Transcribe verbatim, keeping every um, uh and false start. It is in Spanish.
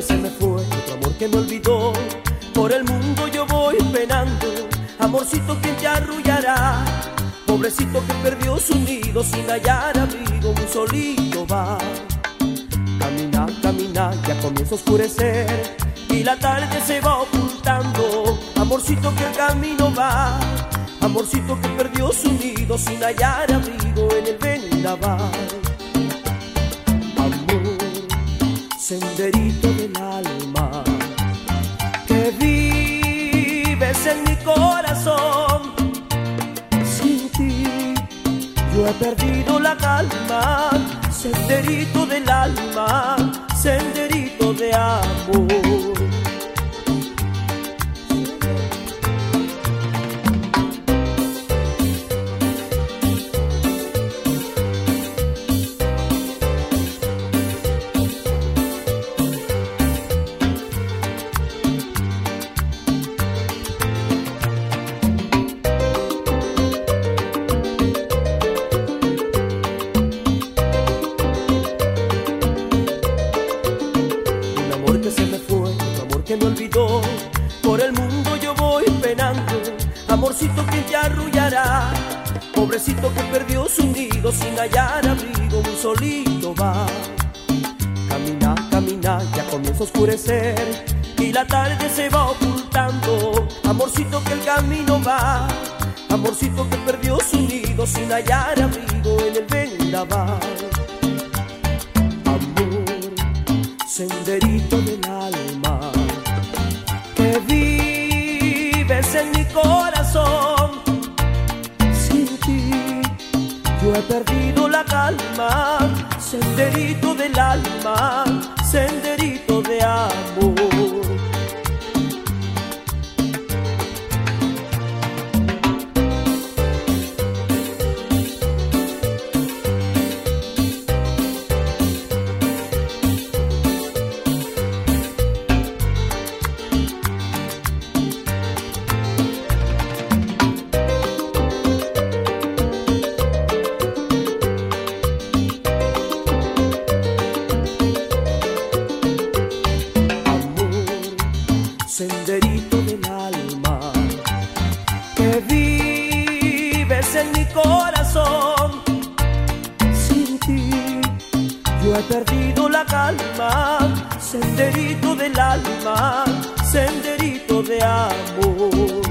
que se me fue, otro amor que me olvidó. Por el mundo yo voy penando, amorcito, ¿quién te arrullará? Pobrecito que perdió su nido sin hallar abrigo, muy solito va. Camina, camina, ya comienza a oscurecer y la tarde se va ocultando. Amorcito que el camino va, amorcito que perdió su nido sin hallar abrigo en el vendaval. Amor, senderito del alma, que vives en mi corazón. Sin ti yo he perdido la calma. Senderito del alma, senderito de amor. Que me olvidó, por el mundo yo voy penando, amorcito, ¿quién te arrullará? Pobrecito que perdió su nido sin hallar abrigo, muy solito va. Camina, camina, ya comienza a oscurecer y la tarde se va ocultando. Amorcito que el camino va, amorcito que perdió su nido sin hallar abrigo en el vendaval. Amor, senderito del alma, que vives en mi corazón. Sin ti yo he perdido la calma. Senderito del alma, senderito de amor. Senderito del alma, que vives en mi corazón. Sin ti yo he perdido la calma. Senderito del alma, senderito de amor.